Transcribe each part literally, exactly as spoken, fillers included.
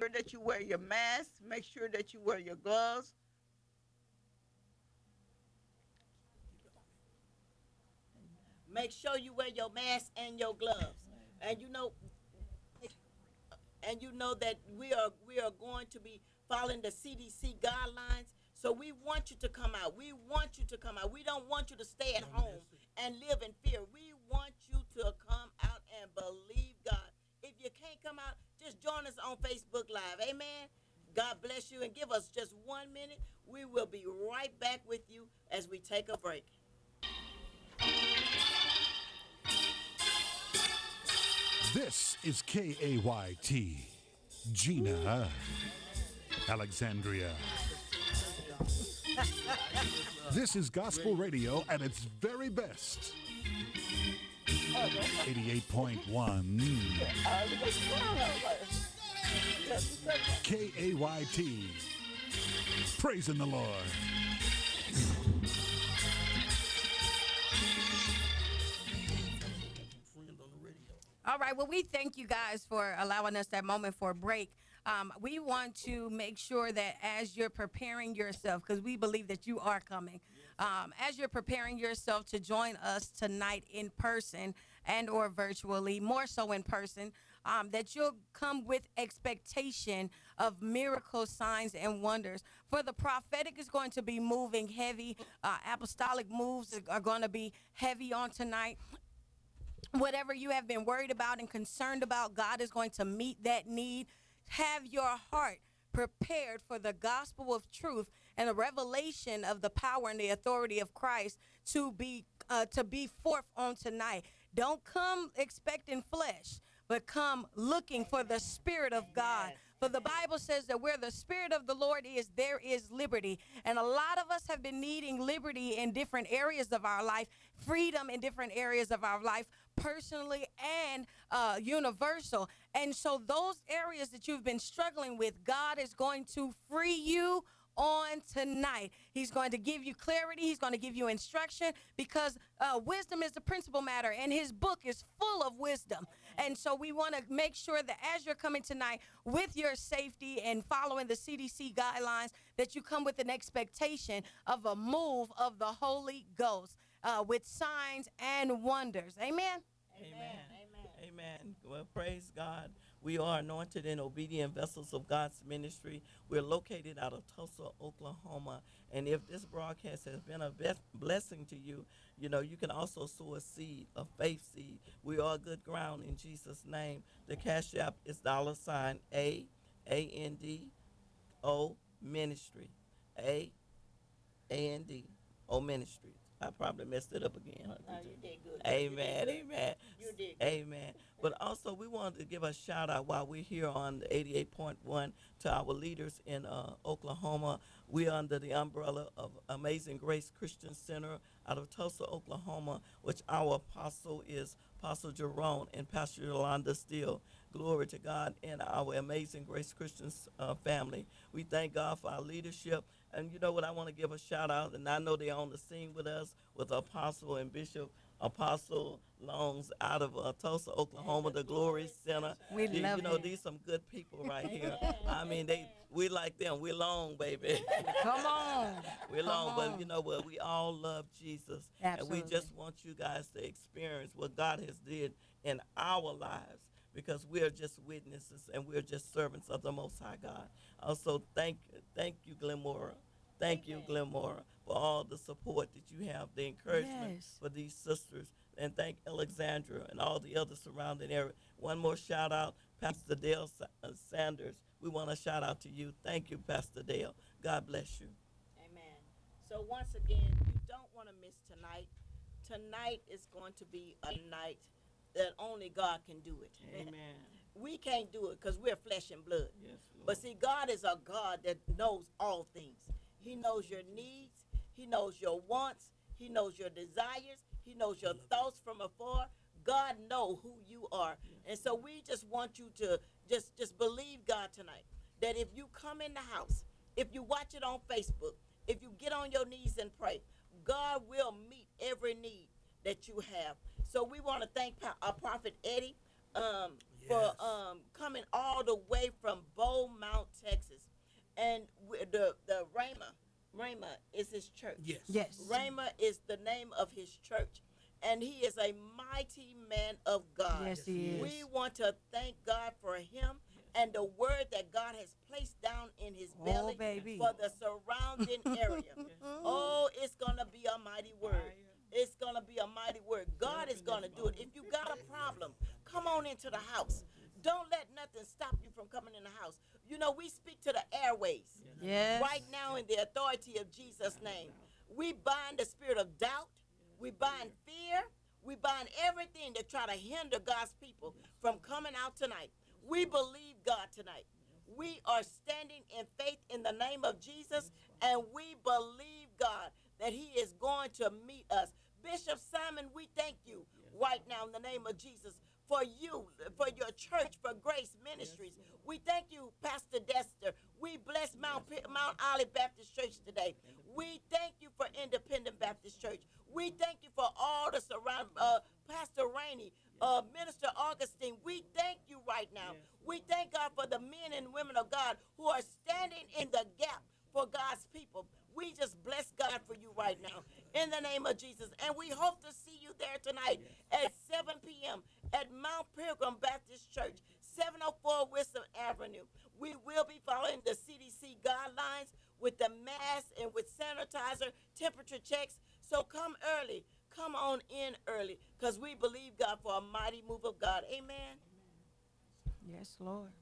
that you wear your mask. Make sure that you wear your gloves. Make sure you wear your mask and your gloves. And you know, and you know that we are we are going to be following the C D C guidelines. So we want you to come out. We want you to come out. We don't want you to stay at home and live in fear. We want you to come out and believe God. If you can't come out, just join us on Facebook Live. Amen. God bless you and give us just one minute. We will be right back with you as we take a break. This is K A Y T, Gina, Alexandria. This is gospel radio at its very best. eighty-eight point one K A Y T. Praising the Lord. All right. Well, we thank you guys for allowing us that moment for a break. Um, we want to make sure that as you're preparing yourself, because we believe that you are coming, um, as you're preparing yourself to join us tonight in person and or virtually, more so in person, um, that you'll come with expectation of miracles, signs, and wonders. For the prophetic is going to be moving heavy. Uh, apostolic moves are going to be heavy on tonight. Whatever you have been worried about and concerned about, God is going to meet that need. Have your heart prepared for the gospel of truth and the revelation of the power and the authority of Christ to be uh, to be forth on tonight. Don't come expecting flesh, but come looking for the Spirit of God. For the Bible says that where the Spirit of the Lord is, there is liberty. And a lot of us have been needing liberty in different areas of our life, freedom in different areas of our life, personally and uh, universal. And so those areas that you've been struggling with, God is going to free you on tonight. He's going to give you clarity. He's going to give you instruction because uh, wisdom is the principal matter, and his book is full of wisdom. And so we want to make sure that as you're coming tonight with your safety and following the C D C guidelines, that you come with an expectation of a move of the Holy Ghost uh, with signs and wonders. Amen. Amen. Amen. Amen. Well, praise God. We are anointed and obedient vessels of God's ministry. We're located out of Tulsa, Oklahoma. And if this broadcast has been a best blessing to you, you know, you can also sow a seed, a faith seed. We are good ground in Jesus' name. The Cash App is dollar sign A, A N D O ministry. A, A N D O ministry. I probably messed it up again. Huh? No, you did good. Amen, amen. You did good. Amen. But also, we wanted to give a shout out while we're here on the eighty-eight point one to our leaders in uh, Oklahoma. We're under the umbrella of Amazing Grace Christian Center out of Tulsa, Oklahoma, which our apostle is Apostle Jerome and Pastor Yolanda Steele. Glory to God and our Amazing Grace Christian uh, family. We thank God for our leadership. And you know what? I want to give a shout out, and I know they're on the scene with us with Apostle and Bishop Apostle Longs out of uh, Tulsa, Oklahoma, the Glory Center. We you, love you know, him. these some good people right here. I mean, they we like them. We're long, baby. Come on. We're Come long, but on. you know what? We all love Jesus, Absolutely. and we just want you guys to experience what God has did in our lives, because we are just witnesses and we're just servants of the Most High God. Also, thank thank you, Glenmora. Thank you, Glenmora, for all the support that you have, the encouragement Yes. for these sisters, and thank Alexandra and all the other surrounding area. One more shout out, Pastor Dale Sa- uh, Sanders. We want to shout out to you. Thank you, Pastor Dale. God bless you. Amen. So once again, you don't want to miss tonight. Tonight is going to be a night that only God can do it. Amen. We can't do it because we're flesh and blood. Yes, Lord. But see, God is a God that knows all things. He knows your needs. He knows your wants. He knows your desires. He knows your thoughts from afar. God knows who you are. And so we just want you to just, just believe God tonight that if you come in the house, if you watch it on Facebook, if you get on your knees and pray, God will meet every need that you have. So we want to thank our Prophet Eddie um, for um, coming all the way from Beaumont, the the Rhema. Rhema is his church. Yes. Yes. Rhema is the name of his church, and he is a mighty man of God. Yes, he is. We want to thank God for him and the word that God has placed down in his Oh, belly baby. for the surrounding area. Oh, it's going to be a mighty word. It's going to be a mighty word. God is going to do it. If you got a problem, come on into the house. Don't let nothing stop you from coming in the house. You know, we speak to the airways Yes. right now in the authority of Jesus' name. We bind the spirit of doubt. We bind fear. We bind everything that try to hinder God's people from coming out tonight. We believe God tonight. We are standing in faith in the name of Jesus, and we believe God that he is going to meet us. Bishop Simon, we thank you right now in the name of Jesus for you, for your church, for Grace Ministries. We thank you, Pastor Dexter. We bless Mount, Mount Olive Baptist Church today. We thank you for Independent Baptist Church. We thank you for all the surround, uh, Pastor Rainey, uh, Minister Augustine. We thank you right now. We thank God for the men and women of God who are standing in the gap for God's people. We just bless God for you right now in the name of Jesus. And we hope to see you there tonight at seven p.m. at Mount Pilgrim Baptist Church, seven oh four Wisdom Avenue. We will be following the C D C guidelines with the mask and with sanitizer, temperature checks. So come early. Come on in early because we believe God for a mighty move of God. Amen. Yes, Lord.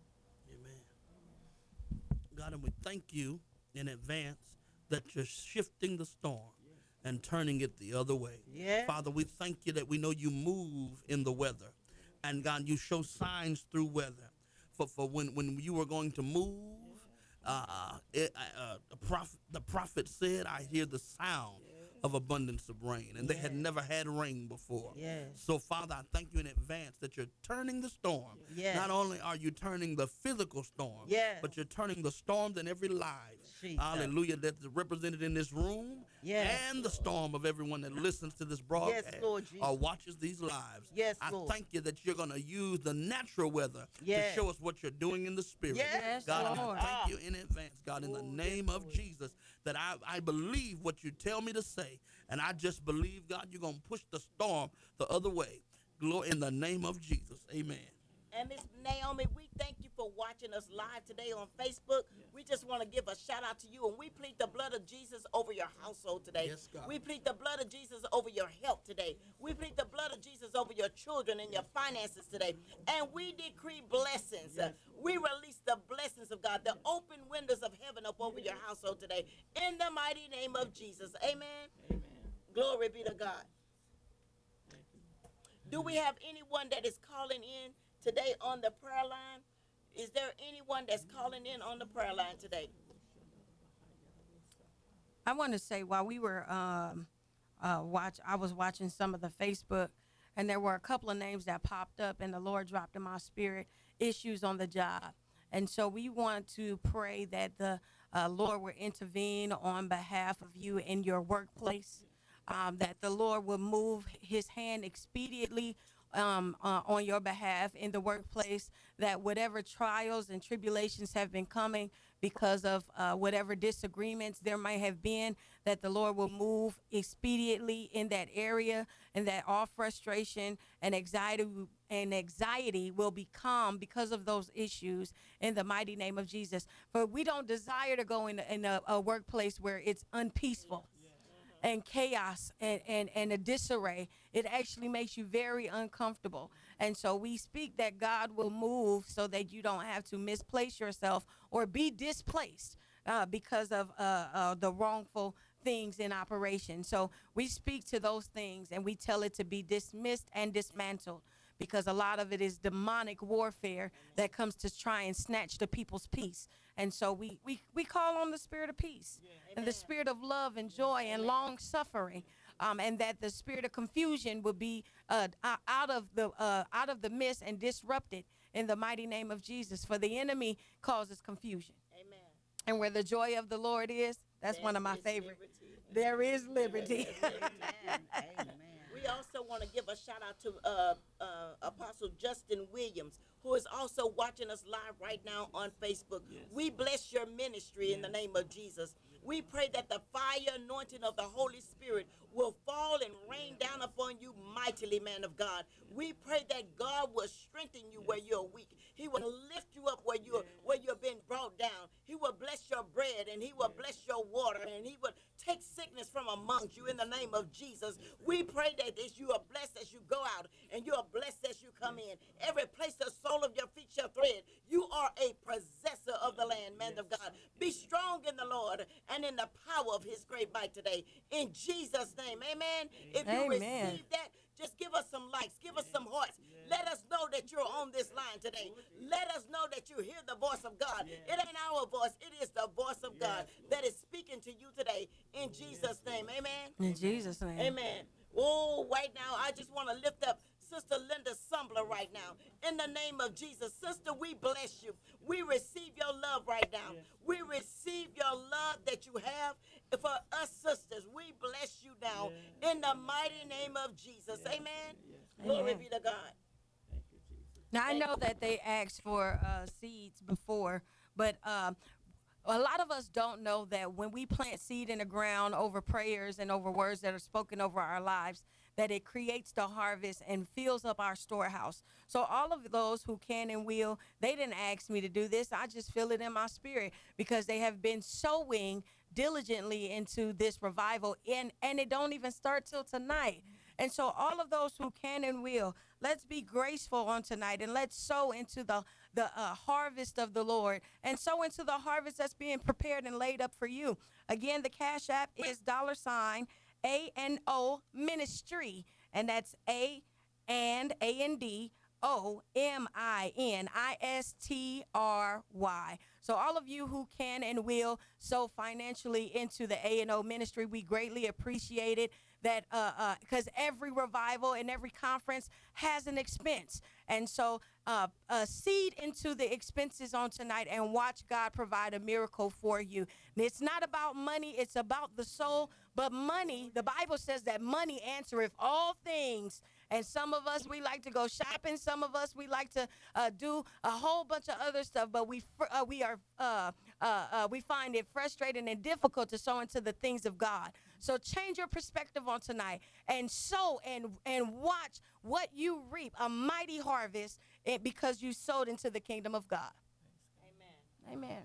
Amen. God, and we thank you in advance that you're shifting the storm and turning it the other way. Yeah. Father, we thank you that we know you move in the weather. And God, you show signs through weather. For, for when, when you were going to move, uh, it, uh, the, prophet, the prophet said, I hear the sound of abundance of rain. And they had never had rain before. Yes. So, Father, I thank you in advance that you're turning the storm. Yes. Not only are you turning the physical storm, Yes. but you're turning the storms in every life. Jesus. Hallelujah. That's represented in this room. Yes. And the storm of everyone that listens to this broadcast Lord Jesus. or watches these lives. Yes, I Lord. thank you that you're going to use the natural weather Yes. to show us what you're doing in the spirit. Yes. Yes, God, and Lord. I thank you in advance, God, in the name of Jesus, that I, I believe what you tell me to say. And I just believe, God, you're going to push the storm the other way. Glory in the name of Jesus. Amen. And Miss Naomi, we thank you for watching us live today on Facebook. We just want to give a shout out to you, and we plead the blood of Jesus over your household today. Yes, God. We plead the blood of Jesus over your health today. We plead the blood of Jesus over your children and your finances today. And we decree blessings. Uh, we release the blessings of God, the open windows of heaven up over your household today. In the mighty name of Jesus. Amen. Amen. Glory be to God. Do we have anyone that is calling in today on the prayer line? Is there anyone that's calling in on the prayer line today? I want to say while we were um, uh, watch, I was watching some of the Facebook, and there were a couple of names that popped up, and the Lord dropped in my spirit issues on the job, and so we want to pray that the uh, Lord will intervene on behalf of you in your workplace, um, that the Lord will move His hand expediently um, uh, on your behalf in the workplace, that whatever trials and tribulations have been coming because of uh, whatever disagreements there might have been, that the Lord will move expediently in that area, and that all frustration and anxiety and anxiety will be calm because of those issues in the mighty name of Jesus. For we don't desire to go in, in a, a workplace where it's unpeaceful and chaos and, and, and a disarray. It actually makes you very uncomfortable. And so we speak that God will move so that you don't have to misplace yourself or be displaced uh, because of uh, uh, the wrongful things in operation. So we speak to those things and we tell it to be dismissed and dismantled, because a lot of it is demonic warfare that comes to try and snatch the people's peace. And so we, we, we call on the spirit of peace and the spirit of love and joy and long suffering, um, and that the spirit of confusion will be uh, out of the uh, out of the midst and disrupted in the mighty name of Jesus. For the enemy causes confusion. Amen. And where the joy of the Lord is, that's one of my There is favorite. liberty. There is liberty. We also want to give a shout out to uh, uh, Apostle Justin Williams, who is also watching us live right now on Facebook. Yes. We bless your ministry in the name of Jesus. We pray that the fire anointing of the Holy Spirit will fall and rain down upon you mightily, man of God. We pray that God will strengthen you where you're weak. He will lift you up where you're where you're being brought down. He will bless your bread and he will bless your water and he will take sickness from amongst you in the name of Jesus. We pray that as you are blessed as you go out and you are blessed as you come in. Every place the sole of your feet shall tread, you are a possessor of the land, man of God. Be strong in the Lord and in the power of his great might today. In Jesus' name, amen. If you Amen. receive that, just give us some likes, give us some hearts. Let us know that you're on this line today. Let us know that you hear the voice of God. It ain't our voice, it is the voice of God that is speaking to you today. In Jesus' name, amen. In Jesus' name. Amen. Oh, right now, I just want to lift up Sister Linda Sumbler right now. In the name of Jesus. Sister, we bless you. We receive your love right now. We receive your love that you have for us sisters. We bless you now in the mighty name of Jesus. Amen. Glory Amen. be to God. Now I know that they asked for uh, seeds before, but um, a lot of us don't know that when we plant seed in the ground over prayers and over words that are spoken over our lives, that it creates the harvest and fills up our storehouse. So all of those who can and will, they didn't ask me to do this. I just feel it in my spirit because they have been sowing diligently into this revival, and and it don't even start till tonight. And so all of those who can and will, let's be graceful on tonight and let's sow into the the uh, harvest of the Lord and sow into the harvest that's being prepared and laid up for you. Again, the Cash App is dollar sign A N O Ministry, and that's A and A N D O M I N I S T R Y. So all of you who can and will sow financially into the A and O ministry, we greatly appreciate it. That uh uh because every revival and every conference has an expense, and so uh, uh seed into the expenses on tonight and watch God provide a miracle for you. And it's not about money, it's about the soul. But money, the Bible says that money answereth all things. And some of us, we like to go shopping. Some of us, we like to uh, do a whole bunch of other stuff. But we fr- uh, we are uh, uh, uh, we find it frustrating and difficult to sow into the things of God. So change your perspective on tonight and sow and and watch what you reap, a mighty harvest, eh, because you sowed into the kingdom of God. Amen. Amen.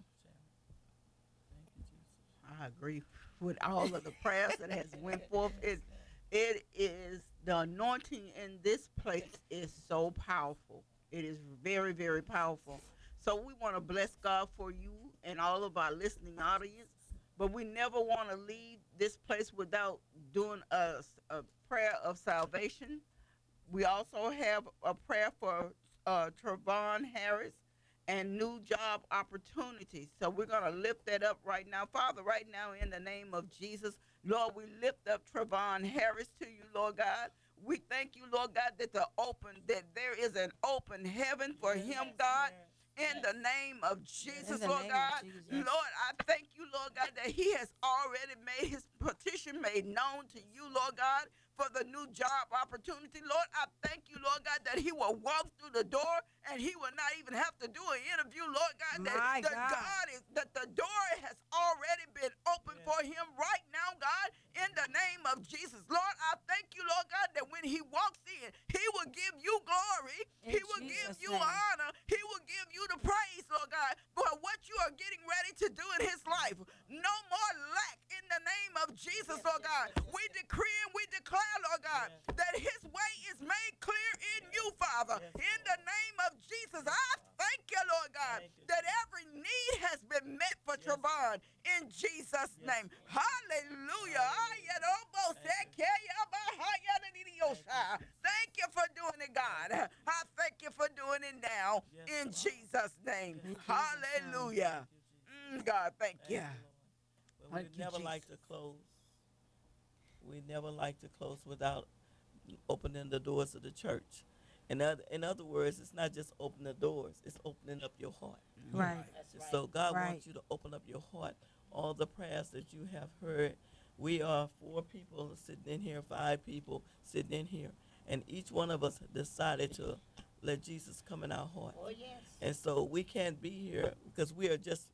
I agree with all of the prayers that has went forth. It, it is the anointing in this place is so powerful. It is very, very powerful. So we want to bless God for you and all of our listening audience. But we never want to leave this place without doing a, a prayer of salvation. We also have a prayer for uh, Trevon Harris and new job opportunities. So we're going to lift that up right now. Father, right now in the name of Jesus, Lord, we lift up Trevon Harris to you, Lord God. We thank you, Lord God, that the open, that there is an open heaven for him, God. In the name of Jesus, the Lord name of God. Jesus. Lord, I thank you, Lord God, that he has already made his petition made known to you, Lord God, for the new job opportunity. Lord, I thank you, Lord God, that he will walk through the door and he will not even have to do an interview, Lord God. That My the God. God is that the door has already been open for him right now, God, in the name of Jesus. Lord, I thank you, Lord God, that when he walks in, he will give you glory, In he will give Jesus' you name. honor, he will give you the praise, Lord God, for what you are getting ready to do in his life. No more lack in the name of Jesus, Lord God. We decree and we declare, Lord God, that his way is made clear in you, Father. In the name of Jesus, I thank you, Lord God, that every need has been met for Trevon in Jesus' name. Hallelujah. Thank you for doing it, God. I thank you for doing it now in Jesus' name. Hallelujah. Mm, God, thank you. But we Thank you, never like to close. We never like to close without opening the doors of the church. In other, in other words, it's not just opening the doors, it's opening up your heart. Right. That's right. So God Right. wants you to open up your heart. All the prayers that you have heard We are four people sitting in here, five people sitting in here, and each one of us decided to let Jesus come in our heart. Oh, yes. And so we can't be here because we are just